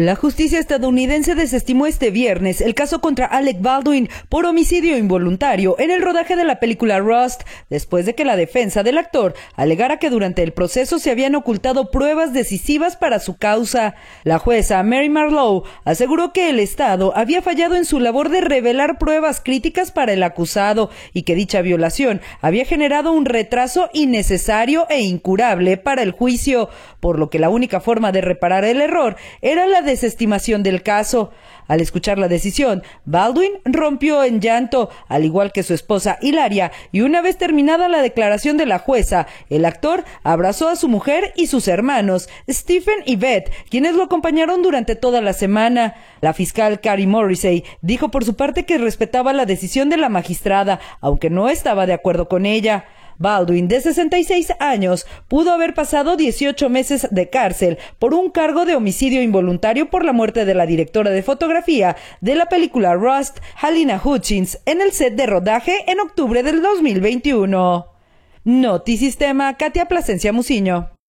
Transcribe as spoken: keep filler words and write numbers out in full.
La justicia estadounidense desestimó este viernes el caso contra Alec Baldwin por homicidio involuntario en el rodaje de la película Rust, después de que la defensa del actor alegara que durante el proceso se habían ocultado pruebas decisivas para su causa. La jueza Mary Marlowe aseguró que el Estado había fallado en su labor de revelar pruebas críticas para el acusado y que dicha violación había generado un retraso innecesario e incurable para el juicio, por lo que la única forma de reparar el error era la desestimación del caso. Al escuchar la decisión, Baldwin rompió en llanto, al igual que su esposa Hilaria, y una vez terminada la declaración de la jueza, el actor abrazó a su mujer y sus hermanos, Stephen y Beth, quienes lo acompañaron durante toda la semana. La fiscal Carrie Morrissey dijo por su parte que respetaba la decisión de la magistrada, aunque no estaba de acuerdo con ella. Baldwin, de sesenta y seis años, pudo haber pasado dieciocho meses de cárcel por un cargo de homicidio involuntario por la muerte de la directora de fotografía de la película Rust, Halyna Hutchins, en el set de rodaje en octubre del dos mil veintiuno. Notisistema, Katia Plasencia Muciño.